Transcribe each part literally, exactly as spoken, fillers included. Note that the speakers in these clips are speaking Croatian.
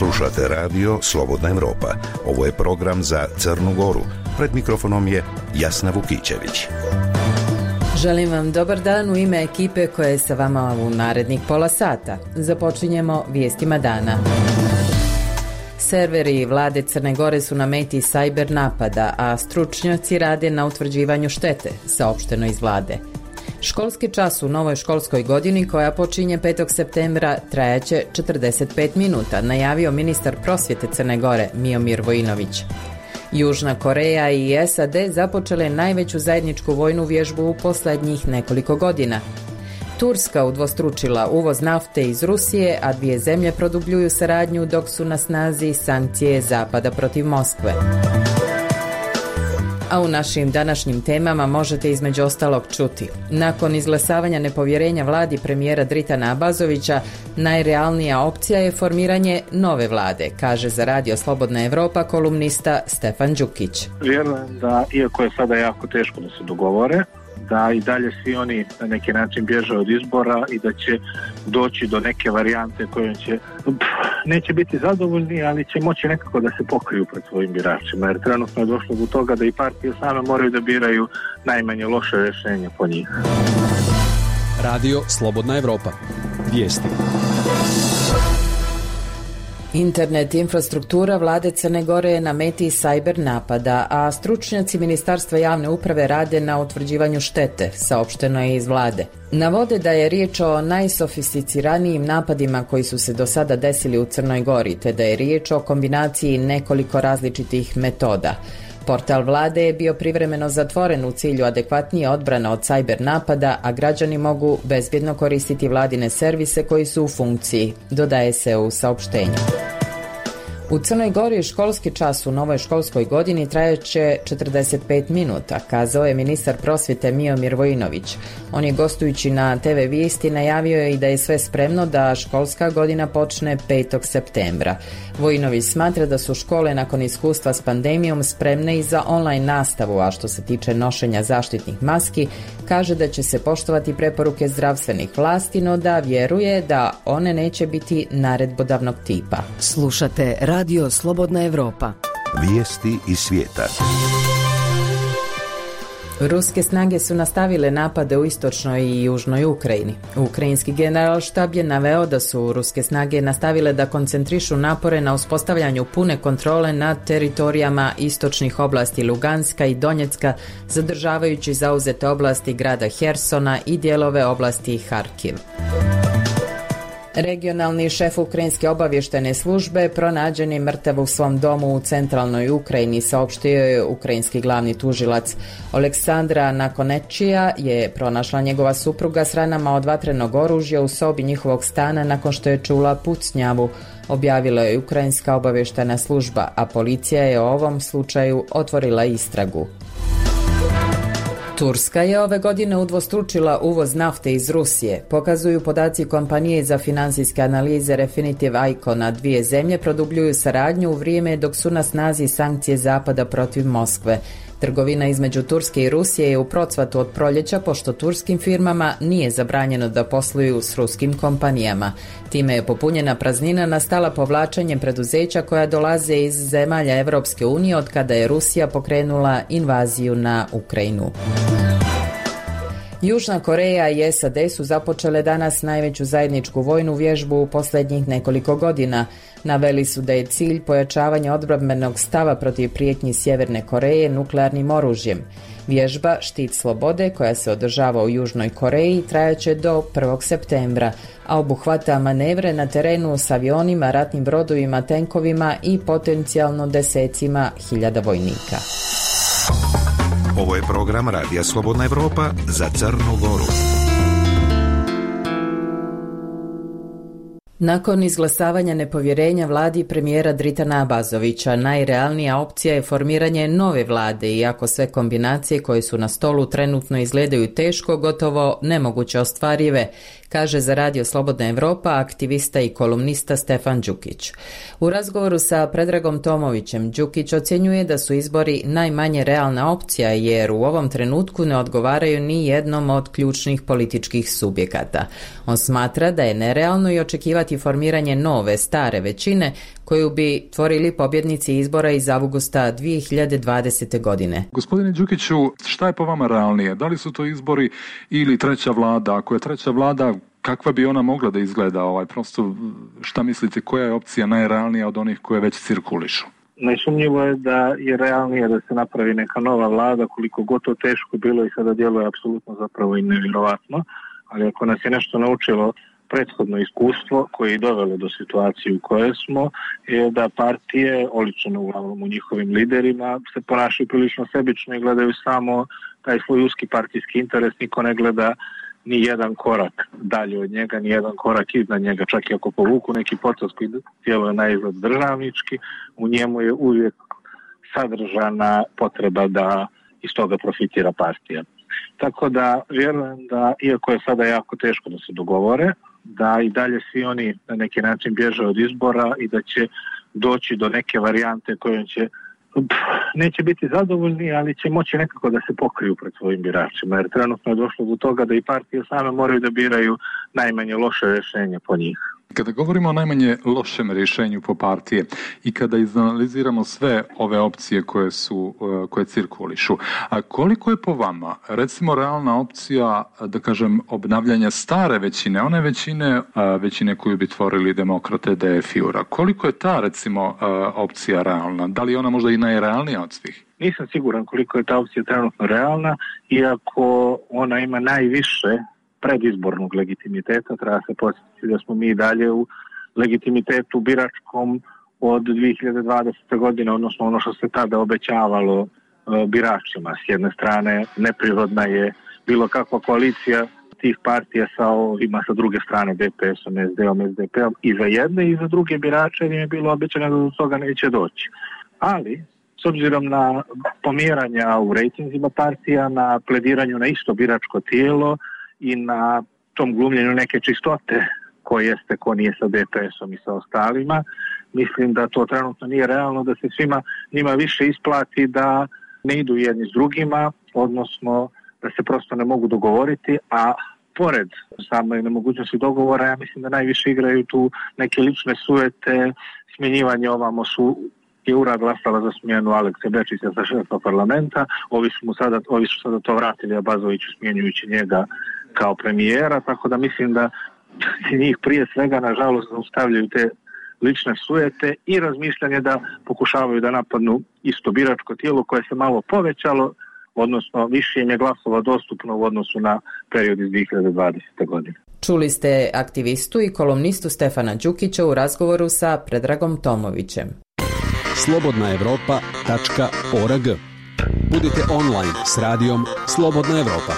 Slušate radio Slobodna Evropa. Ovo je program za Crnu Goru. Pred mikrofonom je Jasna Vukićević. Želim vam dobar dan u ime ekipe koja je sa vama u narednih pola sata. Započinjemo vijestima dana. Serveri vlade Crne Gore su na meti sajber napada, a stručnjaci rade na utvrđivanju štete, saopšteno iz vlade. Školski čas u novoj školskoj godini koja počinje petog septembra trajaće četrdeset pet minuta, najavio ministar prosvjete Crne Gore Miomir Vojinović. Južna Koreja i S A D započele najveću zajedničku vojnu vježbu u posljednjih nekoliko godina. Turska udvostručila uvoz nafte iz Rusije, a dvije zemlje produbljuju saradnju dok su na snazi sankcije Zapada protiv Moskve. A u našim današnjim temama možete između ostalog čuti. Nakon izglasavanja nepovjerenja vladi premijera Dritana Abazovića, najrealnija opcija je formiranje nove vlade, kaže za radio Slobodna Evropa kolumnista Stefan Đukić. Vjerujem da, iako je sada jako teško da se dogovore, da i dalje svi oni na neki način bježe od izbora i da će doći do neke varijante koje će, neće biti zadovoljni, ali će moći nekako da se pokriju pred svojim biračima, jer trenutno je došlo do toga da i partije same moraju da biraju najmanje loše rješenje po njih. Radio Slobodna Evropa. Vijesti. Internet infrastruktura vlade Crne Gore je na meti sajber napada, a stručnjaci Ministarstva javne uprave rade na utvrđivanju štete, saopšteno je iz vlade. Navode da je riječ o najsofisticiranijim napadima koji su se do sada desili u Crnoj Gori, te da je riječ o kombinaciji nekoliko različitih metoda. Portal vlade je bio privremeno zatvoren u cilju adekvatnije odbrane od sajber napada, a građani mogu bezbjedno koristiti vladine servise koji su u funkciji, dodaje se u saopštenju. U Crnoj Gori školski čas u novoj školskoj godini trajaće četrdeset pet minuta, kazao je ministar prosvjete Miomir Vojinović. On je gostujući na te ve Vijesti najavio je i da je sve spremno da školska godina počne petog septembra. Vojinović smatra da su škole nakon iskustva s pandemijom spremne i za online nastavu, a što se tiče nošenja zaštitnih maski, kaže da će se poštovati preporuke zdravstvenih vlasti, no da vjeruje da one neće biti naredbodavnog tipa. Slušate Radio Slobodna Evropa. Vijesti iz svijeta. Ruske snage su nastavile napade u istočnoj i južnoj Ukrajini. Ukrajinski generalštab je naveo da su ruske snage nastavile da koncentrišu napore na uspostavljanju pune kontrole nad teritorijama istočnih oblasti Luganska i Donjecka, zadržavajući zauzete oblasti grada Hersona i dijelove oblasti Harkiv. Regionalni šef ukrajinske obavještajne službe pronađen je mrtav u svom domu u centralnoj Ukrajini, saopštio je ukrajinski glavni tužilac. Aleksandra Nakonečija je pronašla njegova supruga s ranama od vatrenog oružja u sobi njihovog stana nakon što je čula pucnjavu, objavila je ukrajinska obavještajna služba, a policija je o ovom slučaju otvorila istragu. Turska je ove godine udvostručila uvoz nafte iz Rusije, pokazuju podaci kompanije za financijske analize Refinitiv Icon, a dvije zemlje produbljuju saradnju u vrijeme dok su na snazi sankcije Zapada protiv Moskve. Trgovina između Turske i Rusije je u procvatu od proljeća, pošto turskim firmama nije zabranjeno da posluju s ruskim kompanijama. Time je popunjena praznina nastala povlačenjem preduzeća koja dolaze iz zemalja Europske unije od kada je Rusija pokrenula invaziju na Ukrajinu. Južna Koreja i S A D su započele danas najveću zajedničku vojnu vježbu u posljednjih nekoliko godina. Naveli su da je cilj pojačavanje odbrambenog stava protiv prijetnji Sjeverne Koreje nuklearnim oružjem. Vježba Štit slobode, koja se održava u Južnoj Koreji, trajaće do prvog septembra, a obuhvata manevre na terenu s avionima, ratnim brodovima, tenkovima i potencijalno desecima hiljada vojnika. Ovo je program Radija Slobodna Evropa za Crnu Goru. Nakon izglasavanja nepovjerenja vladi premijera Dritana Abazovića, najrealnija opcija je formiranje nove vlade, iako sve kombinacije koje su na stolu trenutno izgledaju teško, gotovo nemoguće ostvarive, kaže za radio Slobodna Evropa aktivista i kolumnista Stefan Đukić. U razgovoru sa Predragom Tomovićem, Đukić ocjenjuje da su izbori najmanje realna opcija, jer u ovom trenutku ne odgovaraju ni jednom od ključnih političkih subjekata. On smatra da je nerealno i očekivati očekivati formiranje nove, stare većine koju bi tvorili pobjednici izbora iz avgusta dvije hiljade dvadesete. godine. Gospodine Đukiću, šta je po vama realnije? Da li su to izbori ili treća vlada? Ako je treća vlada, kakva bi ona mogla da izgleda? Ovaj, prosto, šta mislite, koja je opcija najrealnija od onih koje već cirkulišu? Najsumnjivo je da je realnije da se napravi neka nova vlada, koliko god to teško bilo i sada djeluje apsolutno zapravo i nevjerovatno, ali ako nas je nešto naučilo prethodno iskustvo koje je dovelo do situacije u kojoj smo, je da partije, oličene uglavnom u njihovim liderima, se ponašaju prilično sebično i gledaju samo taj svoj uski partijski interes, niko ne gleda ni jedan korak dalje od njega, ni jedan korak iznad njega, čak i ako povuku neki potez koji djeluje na izgled državnički, u njemu je uvijek sadržana potreba da iz toga profitira partija. Tako da vjerujem da, iako je sada jako teško da se dogovore, da i dalje svi oni na neki način bježe od izbora i da će doći do neke varijante koje će neće biti zadovoljni, ali će moći nekako da se pokriju pred svojim biračima, jer trenutno je došlo do toga da i partije same moraju da biraju najmanje loše rješenje po njih. Kada govorimo o najmanje lošem rješenju po partije i kada izanaliziramo sve ove opcije koje su, koje cirkulišu, a koliko je po vama, recimo, realna opcija, da kažem, obnavljanja stare većine, one većine, većine koju bi tvorili demokrate D F I U-ra, koliko je ta, recimo, opcija realna? Da li je ona možda i najrealnija od svih? Nisam siguran koliko je ta opcija trenutno realna, iako ona ima najviše predizbornog legitimiteta. Treba se podsjetiti da smo mi dalje u legitimitetu biračkom od dvije hiljade dvadesete. godine, odnosno ono što se tada obećavalo e, biračima. S jedne strane, neprirodna je bilo kakva koalicija tih partija sa ovima, sa druge strane D P S-om, S D-om, S D P-om, i za jedne i za druge birače im je bilo obećano da do toga neće doći. Ali, s obzirom na pomjeranja u rejtinzima partija, na plediranju na isto biračko tijelo i na tom glumljenju neke čistote koje jeste ko nije sa D P S-om i sa ostalima, mislim da to trenutno nije realno, da se svima njima više isplati da ne idu jedni s drugima, odnosno da se prosto ne mogu dogovoriti, a pored same nemogućnosti dogovora, ja mislim da najviše igraju tu neke lične sujete, smjenjivanje. Ovamo su je ura glasala za smjenu Alekse Bečića za šefa parlamenta, ovi su mu sada, ovi su sada to vratili Abazoviću smjenjujući njega kao premijera, tako da mislim da njih prije svega nažalost zaustavljaju te lične sujete i razmišljanje da pokušavaju da napadnu isto biračko tijelo koje se malo povećalo, odnosno više im je glasova dostupno u odnosu na period iz dvije hiljade dvadesete. godine. Čuli ste aktivistu i kolumnistu Stefana Đukića u razgovoru sa Predragom Tomovićem. slobodna evropa tačka org. Budite online s radijom Slobodna Evropa.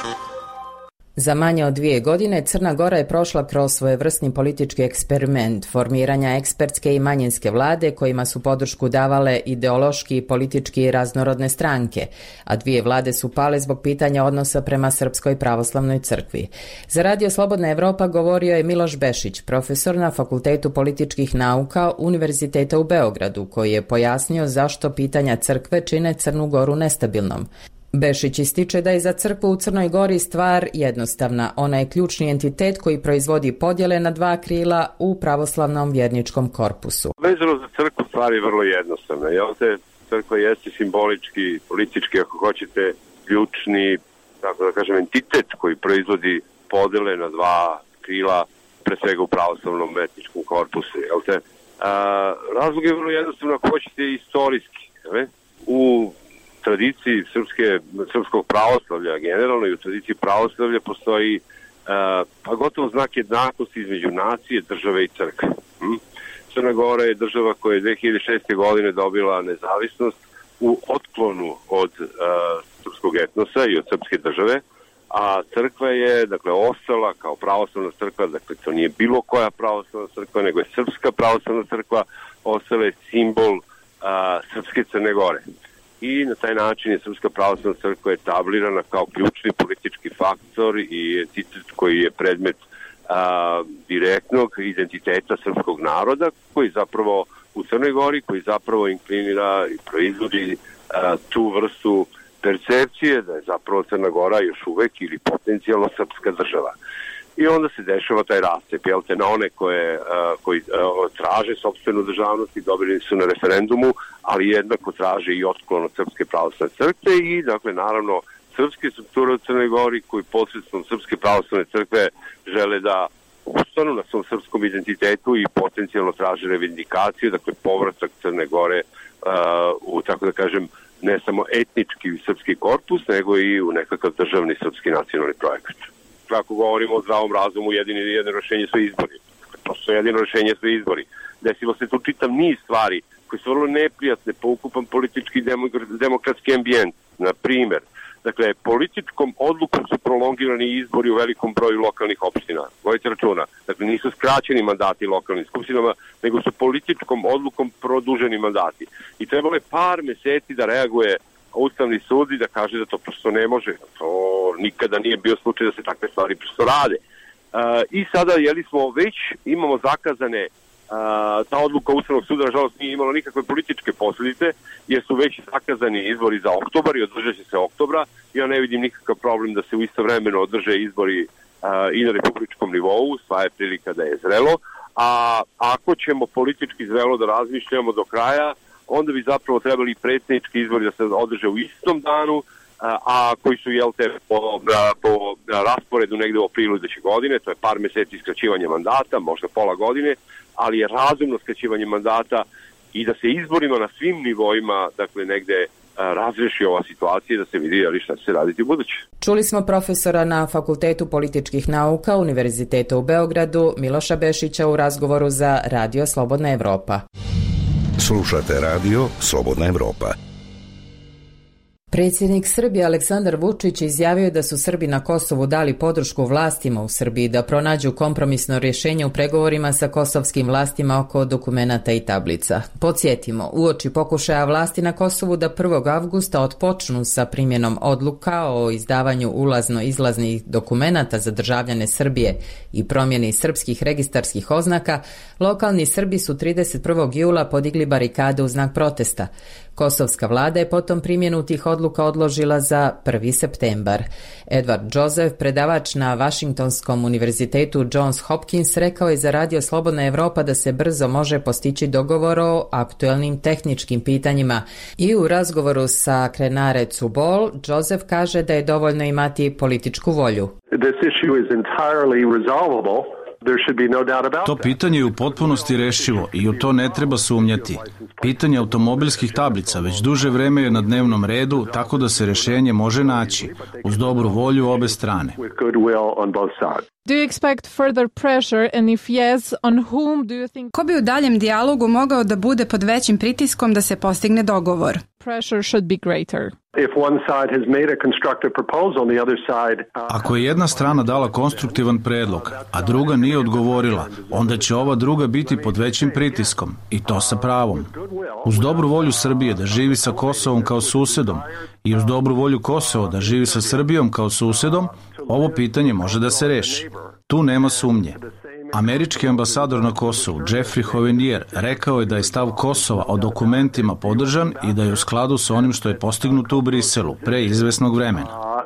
Za manje od dvije godine Crna Gora je prošla kroz svojevrsni politički eksperiment formiranja ekspertske i manjinske vlade kojima su podršku davale ideološki i politički raznorodne stranke, a dvije vlade su pale zbog pitanja odnosa prema Srpskoj pravoslavnoj crkvi. Za Radio Slobodna Evropa govorio je Miloš Bešić, profesor na Fakultetu političkih nauka Univerziteta u Beogradu, koji je pojasnio zašto pitanja crkve čine Crnu Goru nestabilnom. Bešić ističe da je za crkvu u Crnoj Gori stvar jednostavna. Ona je ključni entitet koji proizvodi podjele na dva krila u pravoslavnom vjerničkom korpusu. Vezano za crkvu stvar je vrlo jednostavna. Jel te, crkva jeste simbolički, politički, ako hoćete, ključni, tako da kažem, entitet koji proizvodi podjele na dva krila, pre svega u pravoslavnom vjerničkom korpusu. Jel te? A, razlog je vrlo jednostavno, ako hoćete, istorijski. Jel? U tradiciji srpske, srpskog pravoslavlja generalno i u tradiciji pravoslavlja postoji uh, pa gotovo znak jednakosti između nacije, države i crkve. Hm? Crna Gora je država koja je dve hiljade šeste. godine dobila nezavisnost u otklonu od uh, srpskog etnosa i od srpske države, a crkva je, dakle, ostala kao pravoslavna crkva, dakle, to nije bilo koja pravoslavna crkva, nego je srpska pravoslavna crkva, ostala je simbol uh, srpske Crne Gore. I na taj način je Srpska pravoslavna crkva etablirana kao ključni politički faktor i entitet koji je predmet a, direktnog identiteta srpskog naroda, koji zapravo u Crnoj Gori, koji zapravo inklinira i proizvodi a, tu vrstu percepcije da je zapravo Crna Gora još uvek ili potencijalno srpska država. i onda se dešava taj rascep, jel te, na one koje, koji traže sopstvenu državnost i dobili su na referendumu, ali jednako traže i otklon od Srpske pravoslavne crkve i, dakle, naravno, srpske strukture u Crnoj Gori koji posredstvom Srpske pravoslavne crkve žele da ustanu na svom srpskom identitetu i potencijalno traže revindikaciju, dakle, povratak Crne Gore u, tako da kažem, ne samo etnički srpski korpus, nego i u nekakav državni srpski nacionalni projekat. Kako govorimo o zdravom razumu, jedini jedno rešenje su izbori. To su jedino rešenje su izbori. Desilo se tu čitav niz stvari koje su vrlo neprijatne po ukupan politički demokratski ambijent. Na primjer, dakle, političkom odlukom su prolongirani izbori u velikom broju lokalnih opština. Vojite računa. Dakle, nisu skraćeni mandati lokalnim skupštinama, nego su političkom odlukom produženi mandati. I trebalo je par meseci da reaguje Ustavni sud i da kaže da to prosto ne može. To nikada nije bio slučaj da se takve stvari prosto rade. Uh, I sada, jeli smo već, imamo zakazane, uh, ta odluka Ustavnog suda, nažalost, nije imala nikakve političke posljedice, jer su već zakazani izbori za oktobar i održat će se oktobra. Ja ne vidim nikakav problem da se u istovremeno održe izbori uh, i na republičkom nivou, sva je prilika da je zrelo. A ako ćemo politički zrelo da razmišljamo do kraja, onda bi zapravo trebali predsjednički izbori da se održe u istom danu, a, a koji su, jel te, po, po rasporedu negde u aprilu iduće godine, to je par meseci skraćivanja mandata, možda pola godine, ali je razumno skraćivanje mandata i da se izborima na svim nivoima, dakle, negde razreši ova situacija, da se vidi ali šta će se raditi u buduće. Čuli smo profesora na Fakultetu političkih nauka Univerziteta u Beogradu, Miloša Bešića, u razgovoru za Radio Slobodna Evropa. Slušate Radio Slobodna Evropa. Predsjednik Srbije Aleksandar Vučić izjavio da su Srbi na Kosovu dali podršku vlastima u Srbiji da pronađu kompromisno rješenje u pregovorima sa kosovskim vlastima oko dokumenata i tablica. Podsjetimo, uoči pokušaja vlasti na Kosovu da prvog avgusta otpočnu sa primjenom odluka o izdavanju ulazno-izlaznih dokumenata za državljane Srbije i promjeni srpskih registarskih oznaka, lokalni Srbi su trideset prvog jula podigli barikade u znak protesta. Kosovska vlada je potom primjenu tih odluka odložila za prvi septembar. Edward Joseph, predavač na Washingtonskom univerzitetu Johns Hopkins, rekao je za Radio Slobodna Evropa da se brzo može postići dogovor o aktuelnim tehničkim pitanjima. I u razgovoru sa Krenare Cubol, Joseph kaže da je dovoljno imati političku volju. This issue is entirely resolvable. To pitanje je u potpunosti rešivo i u to ne treba sumnjati. Pitanje automobilskih tablica već duže vreme je na dnevnom redu, tako da se rješenje može naći uz dobru volju obe strane. Do you expect further pressure, and if yes, on whom do you think? Ko bi u daljem dijalogu mogao da bude pod većim pritiskom da se postigne dogovor? Pressure should be greater. If one side has made a constructive proposal, the other side, uh... Ako je jedna strana dala konstruktivan predlog, a druga nije odgovorila, onda će ova druga biti pod većim pritiskom, i to sa pravom. Uz dobru volju Srbije da živi sa Kosovom kao susedom i uz dobru volju Kosova da živi sa Srbijom kao susedom, ovo pitanje može da se reši. Tu nema sumnje. Američki ambasador na Kosovu, Jeffrey Hovenier, rekao je da je stav Kosova o dokumentima podržan i da je u skladu sa onim što je postignuto u Briselu pre izvesnog vremena.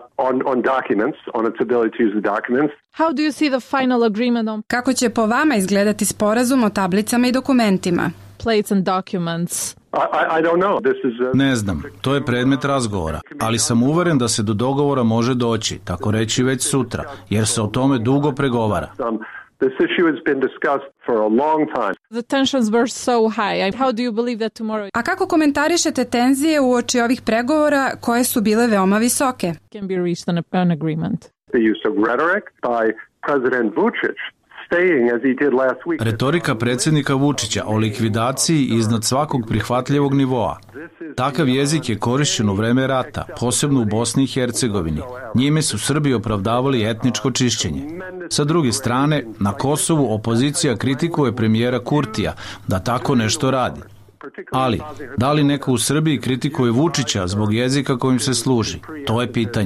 How do you see the final agreement on... Kako će po vama izgledati sporazum o tablicama i dokumentima? Plates and documents. Ne znam, to je predmet razgovora, ali sam uveren da se do dogovora može doći, tako reći već sutra, jer se o tome dugo pregovara. This issue has been discussed for a long time. The tensions were so high. How do you believe that tomorrow? A kako komentarišete tenzije uoči ovih pregovora koje su bile veoma visoke? Can be reached an, an agreement. The use of rhetoric by President Vučić. Retorika predsjednika Vučića o likvidaciji iznad svakog prihvatljivog nivoa. Takav jezik je korišćen u vreme rata, posebno u Bosni i Hercegovini. Njime su Srbi opravdavali etničko čišćenje. Sa druge strane, na Kosovu opozicija kritikuje premijera Kurtija da tako nešto radi. Ali, da li neko u Srbiji kritikuje Vučića zbog jezika kojim se služi? To je pitanje.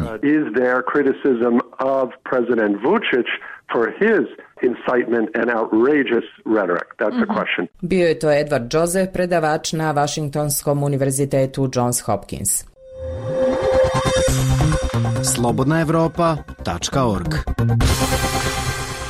For his incitement and outrageous rhetoric. That's the question. Bio je to Edward Joseph, predavač na Washingtonskom univerzitetu Johns Hopkins. slobodna evropa tačka org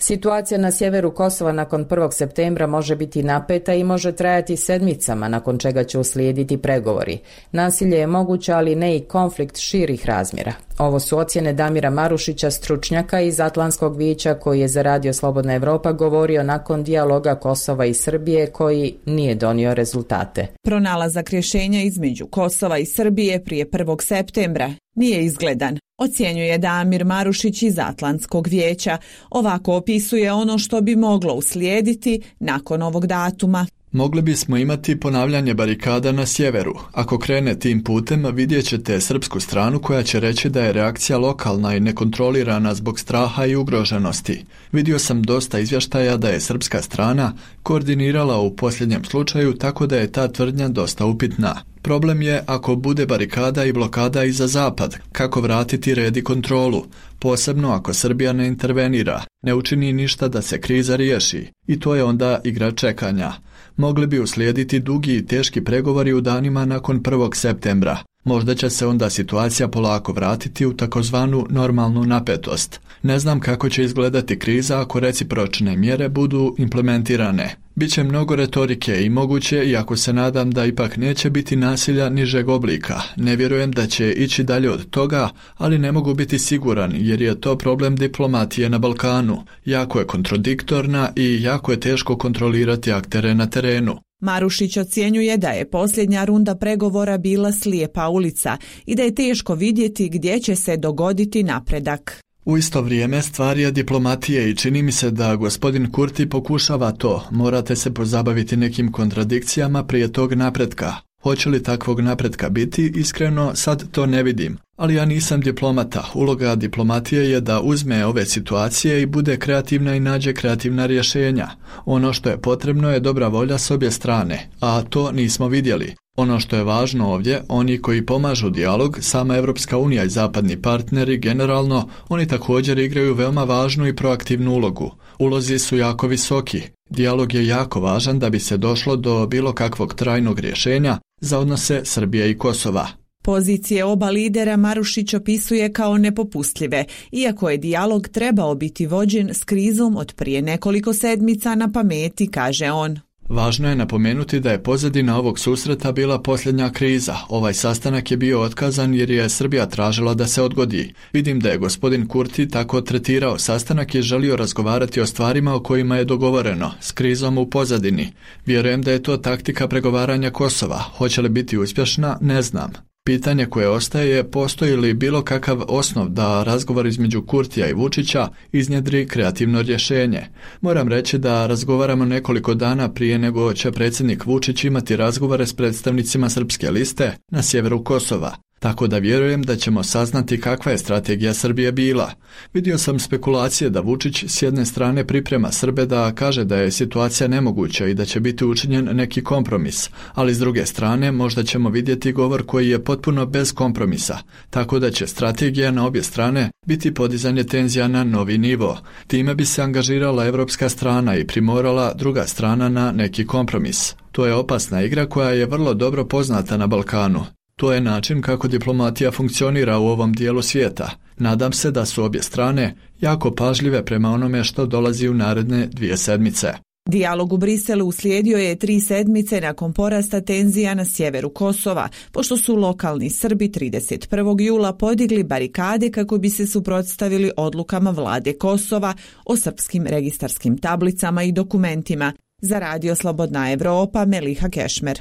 Situacija na sjeveru Kosova nakon prvog septembra može biti napeta i može trajati sedmicama, nakon čega će uslijediti pregovori. Nasilje je moguće, ali ne i konflikt širih razmjera. Ovo su ocjene Damira Marušića, stručnjaka iz Atlantskog vijeća, koji je za Radio Slobodna Evropa govorio nakon dijaloga Kosova i Srbije koji nije donio rezultate. Pronalazak rješenja između Kosova i Srbije prije prvog septembra nije izgledan, ocjenjuje Damir Marušić iz Atlantskog vijeća. Ovako opisuje ono što bi moglo uslijediti nakon ovog datuma. Mogli bismo imati ponavljanje barikada na sjeveru. Ako krene tim putem, vidjet ćete srpsku stranu koja će reći da je reakcija lokalna i nekontrolirana zbog straha i ugroženosti. Vidio sam dosta izvještaja da je srpska strana koordinirala u posljednjem slučaju, tako da je ta tvrdnja dosta upitna. Problem je ako bude barikada i blokada i za zapad, kako vratiti red i kontrolu, posebno ako Srbija ne intervenira, ne učini ništa da se kriza riješi, i to je onda igra čekanja. Mogli bi uslijediti dugi i teški pregovori u danima nakon prvog septembra. Možda će se onda situacija polako vratiti u takozvanu normalnu napetost. Ne znam kako će izgledati kriza ako recipročne mjere budu implementirane. Biće mnogo retorike i moguće, iako se nadam da ipak neće biti nasilja nižeg oblika. Ne vjerujem da će ići dalje od toga, ali ne mogu biti siguran jer je to problem diplomatije na Balkanu. Jako je kontradiktorna i jako je teško kontrolirati aktere na terenu. Marušić ocjenjuje da je posljednja runda pregovora bila slijepa ulica i da je teško vidjeti gdje će se dogoditi napredak. U isto vrijeme stvar je diplomatije i čini mi se da gospodin Kurti pokušava to. Morate se pozabaviti nekim kontradikcijama prije tog napretka. Hoće li takvog napretka biti? Iskreno, sad to ne vidim. Ali ja nisam diplomata. Uloga diplomatije je da uzme ove situacije i bude kreativna i nađe kreativna rješenja. Ono što je potrebno je dobra volja s obje strane, a to nismo vidjeli. Ono što je važno ovdje, oni koji pomažu dijalog, sama Evropska unija i zapadni partneri generalno, oni također igraju veoma važnu i proaktivnu ulogu. Ulozi su jako visoki. Dijalog je jako važan da bi se došlo do bilo kakvog trajnog rješenja za odnose Srbije i Kosova. Pozicije oba lidera Marušić opisuje kao nepopustljive, iako je dijalog trebao biti vođen s krizom od prije nekoliko sedmica na pameti, kaže on. Važno je napomenuti da je pozadina ovog susreta bila posljednja kriza. Ovaj sastanak je bio otkazan jer je Srbija tražila da se odgodi. Vidim da je gospodin Kurti tako tretirao sastanak i želio razgovarati o stvarima o kojima je dogovoreno, s krizom u pozadini. Vjerujem da je to taktika pregovaranja Kosova. Hoće li biti uspješna, ne znam. Pitanje koje ostaje je postoji li bilo kakav osnov da razgovor između Kurtija i Vučića iznjedri kreativno rješenje. Moram reći da razgovaramo nekoliko dana prije nego će predsjednik Vučić imati razgovore s predstavnicima Srpske liste na sjeveru Kosova. Tako da vjerujem da ćemo saznati kakva je strategija Srbije bila. Vidio sam spekulacije da Vučić s jedne strane priprema Srbe da kaže da je situacija nemoguća i da će biti učinjen neki kompromis, ali s druge strane možda ćemo vidjeti govor koji je potpuno bez kompromisa, tako da će strategija na obje strane biti podizanje tenzija na novi nivo. Time bi se angažirala evropska strana i primorala druga strana na neki kompromis. To je opasna igra koja je vrlo dobro poznata na Balkanu. To je način kako diplomatija funkcionira u ovom dijelu svijeta. Nadam se da su obje strane jako pažljive prema onome što dolazi u naredne dvije sedmice. Dijalog u Briselu uslijedio je tri sedmice nakon porasta tenzija na sjeveru Kosova, pošto su lokalni Srbi trideset prvog jula podigli barikade kako bi se suprotstavili odlukama vlade Kosova o srpskim registarskim tablicama i dokumentima. Za Radio Slobodna Evropa, Meliha Kešmer.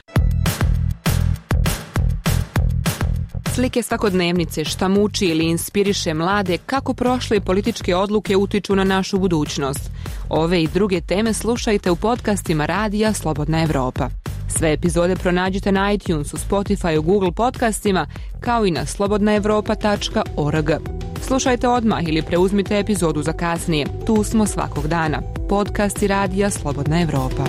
Slike svakodnevnice, šta muči ili inspiriše mlade, kako prošle političke odluke utiču na našu budućnost. Ove i druge teme slušajte u podcastima Radija Slobodna Evropa. Sve epizode pronađite na iTunesu, Spotify, Google podcastima, kao i na slobodna evropa tačka org. Slušajte odmah ili preuzmite epizodu za kasnije. Tu smo svakog dana. Podcasti Radija Slobodna Evropa.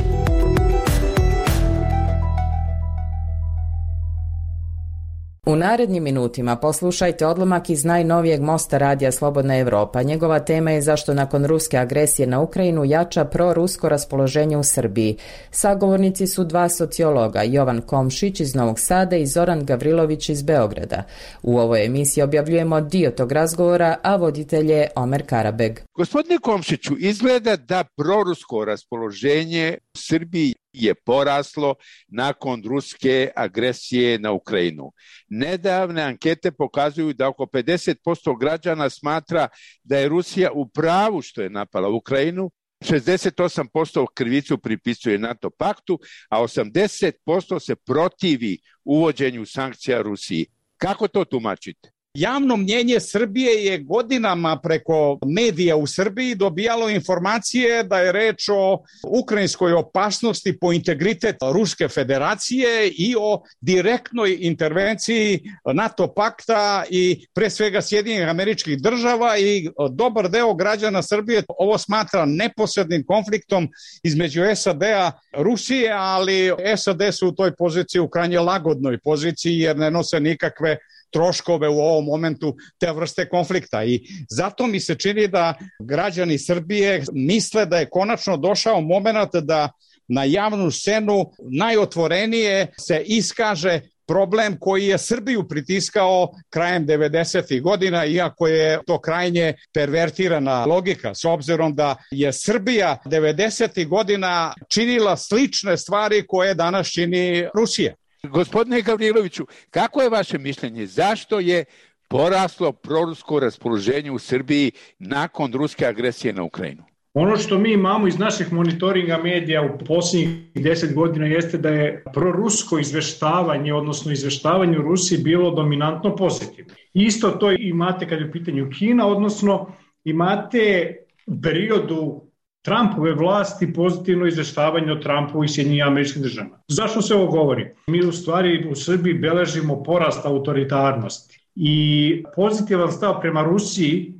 U narednim minutima poslušajte odlomak iz najnovijeg mosta radija Slobodna Evropa. Njegova tema je zašto nakon ruske agresije na Ukrajinu jača prorusko raspoloženje u Srbiji. Sagovornici su dva sociologa, Jovan Komšić iz Novog Sada i Zoran Gavrilović iz Beograda. U ovoj emisiji objavljujemo dio tog razgovora, a voditelj je Omer Karabeg. Gospodine Komšiću, izgleda da prorusko raspoloženje u Srbiji je poraslo nakon ruske agresije na Ukrajinu. Nedavne ankete pokazuju da oko pedeset posto građana smatra da je Rusija u pravu što je napala Ukrajinu, šezdeset osam posto krivicu pripisuje NATO paktu, a osamdeset posto se protivi uvođenju sankcija Rusiji. Kako to tumačite? Javno mnjenje Srbije je godinama preko medija u Srbiji dobijalo informacije da je reč o ukrajinskoj opasnosti po integritet Ruske federacije i o direktnoj intervenciji NATO pakta i pre svega Sjedinjenih Američkih Država, i dobar deo građana Srbije ovo smatra neposrednim konfliktom između S A D-a i Rusije, ali S A D su u toj poziciji, u krajnje lagodnoj poziciji, jer ne nose nikakve troškove u ovom momentu te vrste konflikta, i zato mi se čini da građani Srbije misle da je konačno došao moment da na javnu scenu najotvorenije se iskaže problem koji je Srbiju pritiskao krajem devedesetih godina, iako je to krajnje pervertirana logika, s obzirom da je Srbija devedesetih godina činila slične stvari koje danas čini Rusija. Gospodine Gavriloviću, kako je vaše mišljenje? Zašto je poraslo prorusko raspoloženje u Srbiji nakon ruske agresije na Ukrajinu? Ono što mi imamo iz naših monitoringa medija u posljednjih deset godina jeste da je prorusko izveštavanje, odnosno izveštavanje u Rusiji bilo dominantno pozitivno. Isto to imate kad je u pitanju Kina, odnosno imate u periodu Trumpove vlasti pozitivno izveštavanje o Trumpu i Sjedinjenim Američkim Državama. Zašto se ovo govori? Mi u stvari u Srbiji beležimo porast autoritarnosti i pozitivan stav prema Rusiji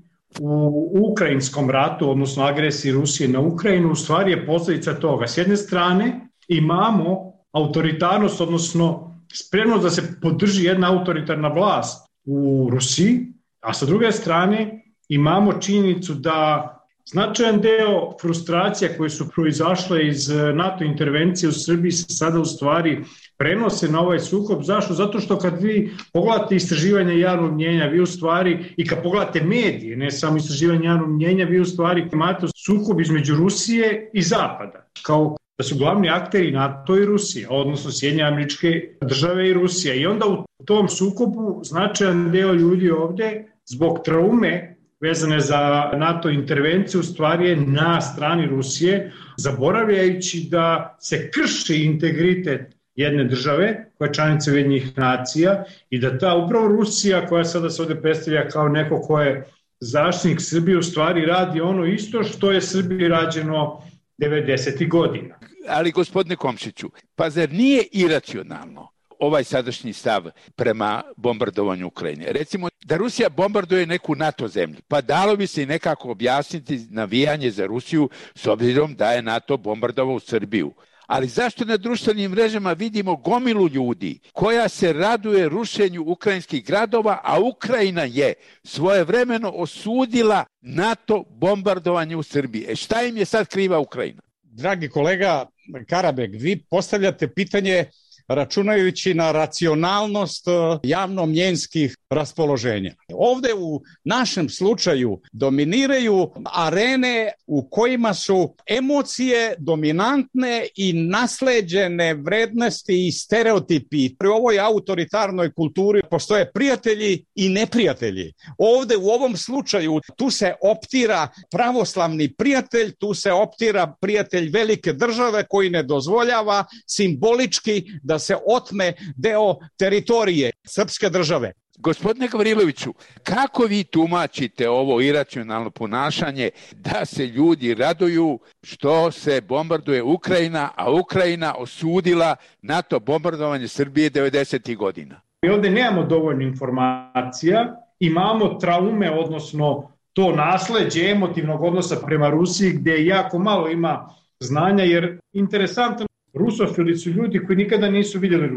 u ukrajinskom ratu, odnosno agresiji Rusije na Ukrajinu, u stvari je posljedica toga. S jedne strane imamo autoritarnost, odnosno spremnost da se podrži jedna autoritarna vlast u Rusiji, a sa druge strane imamo činjenicu da značajan deo frustracija koje su proizašle iz NATO intervencije u Srbiji se sada u stvari prenose na ovaj sukob. Zašto? Zato što kad vi pogledate istraživanje javnog mnjenja, vi u stvari, i kad pogledate medije, ne samo istraživanje javnog mnjenja, vi u stvari imate sukob između Rusije i Zapada, kao da su glavni akteri NATO i Rusija, odnosno Sjedinjene Američke Države i Rusija. I onda u tom sukobu značajan deo ljudi ovde zbog traume vezane za NATO intervenciju, u stvari je na strani Rusije, zaboravljajući da se krši integritet jedne države, koja je članica Ujedinjenih nacija, i da ta upravo Rusija, koja sada se ovde predstavlja kao neko ko je zaštitnik Srbije, u stvari radi ono isto što je Srbiji rađeno devedesetih godina. Ali, gospodine Komšiću, pa zar nije iracionalno ovaj sadašnji stav prema bombardovanju Ukrajine? Recimo da Rusija bombarduje neku NATO zemlju, pa dalo bi se i nekako objasniti navijanje za Rusiju s obzirom da je NATO bombardovao Srbiju. Ali zašto na društvenim mrežama vidimo gomilu ljudi koja se raduje rušenju ukrajinskih gradova, a Ukrajina je svojevremeno osudila NATO bombardovanje u Srbiji? E šta im je sad kriva Ukrajina? Dragi kolega Karabeg, vi postavljate pitanje računajući na racionalnost javnomnjenskih raspoloženja. Ovde u našem slučaju dominiraju arene u kojima su emocije dominantne i nasleđene vrednosti i stereotipi. Pri ovoj autoritarnoj kulturi postoje prijatelji i neprijatelji. Ovde u ovom slučaju tu se optira pravoslavni prijatelj, tu se optira prijatelj velike države koji ne dozvoljava simbolički da se otme deo teritorije srpske države. Gospodine Gavriloviću, kako vi tumačite ovo iracionalno ponašanje da se ljudi raduju što se bombarduje Ukrajina, a Ukrajina osudila NATO bombardovanje Srbije devedesetih godina? Mi ovde nemamo dovoljno informacija, imamo traume, odnosno to nasleđe emotivnog odnosa prema Rusiji, gde jako malo ima znanja, jer interesantno, rusofili su ljudi koji nikada nisu vidjeli Rusiju.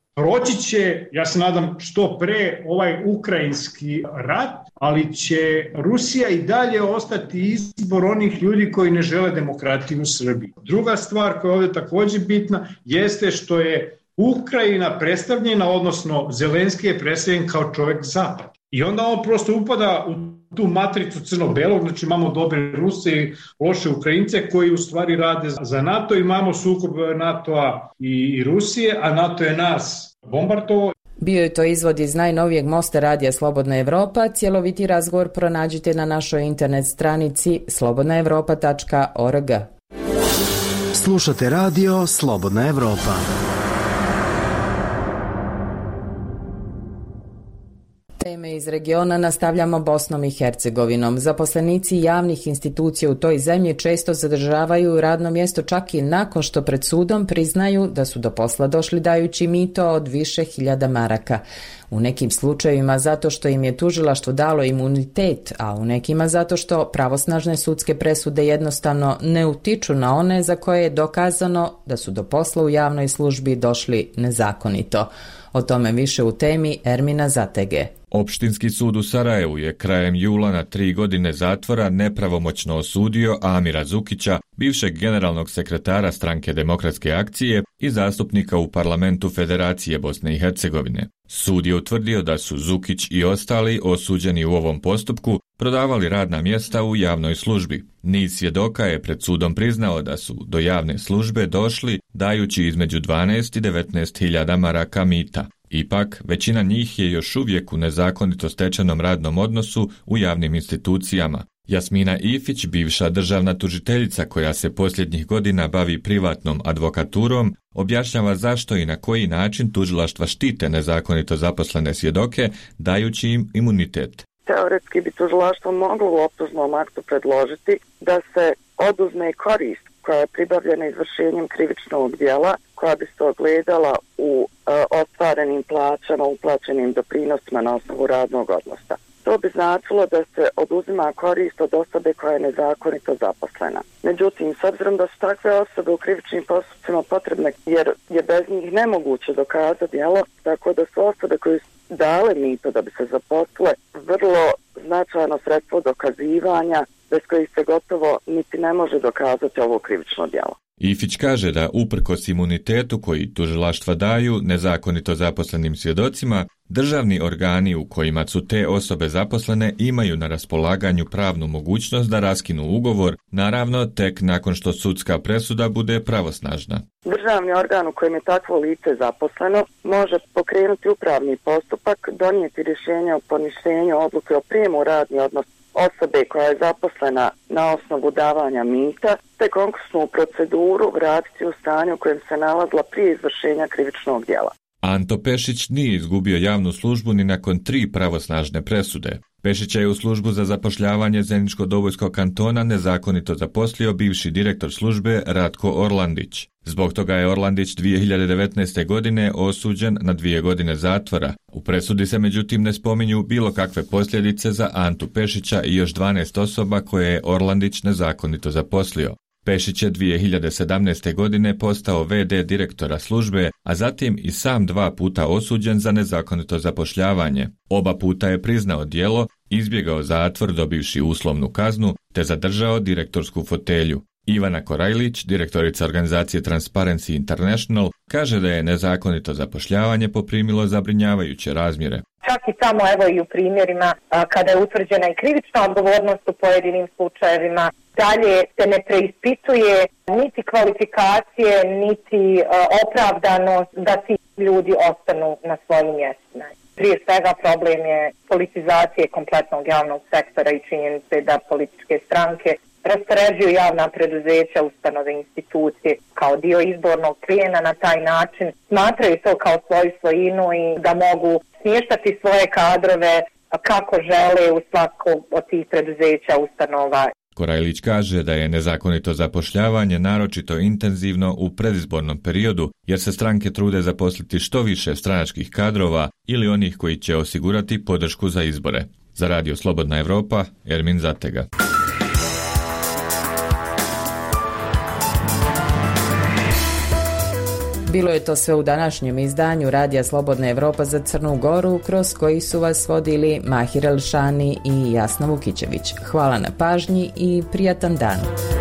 Proći će, ja se nadam što pre, ovaj ukrajinski rat, ali će Rusija i dalje ostati izbor onih ljudi koji ne žele demokratiju u Srbiji. Druga stvar koja je ovdje također bitna jeste što je Ukrajina predstavljena, odnosno Zelenski je predstavljen kao čovjek zapad. I onda on prosto upada u tu matricu crno-belog, znači imamo dobre Ruse i loše Ukrajince koji u stvari rade za NATO, imamo sukob NATO-a i Rusije, a NATO je nas bombardovao. Bio je to izvod iz najnovijeg mosta radija Slobodna Evropa. Cjeloviti razgovor pronađite na našoj internet stranici slobodna evropa tačka org. Slušate radio Slobodna Evropa. Teme iz regiona nastavljamo Bosnom i Hercegovinom. Zaposlenici javnih institucija u toj zemlji često zadržavaju radno mjesto čak i nakon što pred sudom priznaju da su do posla došli dajući mito od više hiljada maraka. U nekim slučajevima zato što im je tužilaštvo dalo imunitet, a u nekima zato što pravosnažne sudske presude jednostavno ne utiču na one za koje je dokazano da su do posla u javnoj službi došli nezakonito. O tome više u temi Ermina Zatege. Opštinski sud u Sarajevu je krajem jula na tri godine zatvora nepravomoćno osudio Amira Zukića, bivšeg generalnog sekretara Stranke demokratske akcije i zastupnika u parlamentu Federacije Bosne i Hercegovine. Sud je utvrdio da su Zukić i ostali osuđeni u ovom postupku prodavali radna mjesta u javnoj službi. Niz svjedoka je pred sudom priznao da su do javne službe došli dajući između dvanaest i devetnaest hiljada maraka mita. Ipak, većina njih je još uvijek u nezakonito stečenom radnom odnosu u javnim institucijama. Jasmina Ifić, bivša državna tužiteljica koja se posljednjih godina bavi privatnom advokaturom, objašnjava zašto i na koji način tužilaštva štite nezakonito zaposlene svjedoke, dajući im imunitet. Teoretski bi tužilaštvo moglo u optužnom aktu predložiti da se oduzme korist koja je pribavljena izvršenjem krivičnog djela, koja bi se ogledala u e, ostvarenim plaćama, uplaćenim doprinosima na osnovu radnog odnosa. To bi značilo da se oduzima korist od osobe koja je nezakonito zaposlena. Međutim, s obzirom da su takve osobe u krivičnim postupcima potrebne, jer je bez njih nemoguće dokazati djelo, tako da su osobe koje su dale mito da bi se zaposlile vrlo značajno sredstvo dokazivanja, bez kojih se gotovo niti ne može dokazati ovo krivično djelo. Ifić kaže da uprkos imunitetu koji tužilaštva daju nezakonito zaposlenim svjedocima, državni organi u kojima su te osobe zaposlene imaju na raspolaganju pravnu mogućnost da raskinu ugovor, naravno tek nakon što sudska presuda bude pravosnažna. Državni organ u kojem je takvo lice zaposleno može pokrenuti upravni postupak, donijeti rješenje o poništenju odluke o prijemu radni odnos osobe koja je zaposlena na osnovu davanja mita, te konkursnu proceduru vratiti u stanju u kojem se nalazila prije izvršenja krivičnog djela. Anto Pešić nije izgubio javnu službu ni nakon tri pravosnažne presude. Pešića je u službu za zapošljavanje Zeničko-Dobojskog kantona nezakonito zaposlio bivši direktor službe Ratko Orlandić. Zbog toga je Orlandić dvije hiljade devetnaeste. godine osuđen na dvije godine zatvora. U presudi se međutim ne spominju bilo kakve posljedice za Antu Pešića i još dvanaest osoba koje je Orlandić nezakonito zaposlio. Pešić je dvije hiljade sedamnaeste. godine postao ve de direktora službe, a zatim i sam dva puta osuđen za nezakonito zapošljavanje. Oba puta je priznao djelo, izbjegao zatvor dobivši uslovnu kaznu, te zadržao direktorsku fotelju. Ivana Korajlić, direktorica organizacije Transparency International, kaže da je nezakonito zapošljavanje poprimilo zabrinjavajuće razmjere. Čak i tamo, evo i u primjerima, a, kada je utvrđena i krivična odgovornost u pojedinim slučajevima, dalje se ne preispituje niti kvalifikacije, niti a, opravdanost da ti ljudi ostanu na svojim mjestima. Prije svega problem je politizacije kompletnog javnog sektora i činjenice da političke stranke raspoređuju javna preduzeća, ustanove, institucije kao dio izbornog plijena na taj način, smatraju to kao svoju svojinu i da mogu smještati svoje kadrove kako žele u svakog od tih preduzeća, ustanova. Korajlić kaže da je nezakonito zapošljavanje naročito intenzivno u predizbornom periodu, jer se stranke trude zaposliti što više stranačkih kadrova ili onih koji će osigurati podršku za izbore. Za Radio Slobodna Evropa, Ermin Zatega. Bilo je to sve u današnjem izdanju Radija Slobodna Evropa za Crnu Goru, kroz koji su vas vodili Mahir Elšani i Jasna Vukićević. Hvala na pažnji i prijatan dan.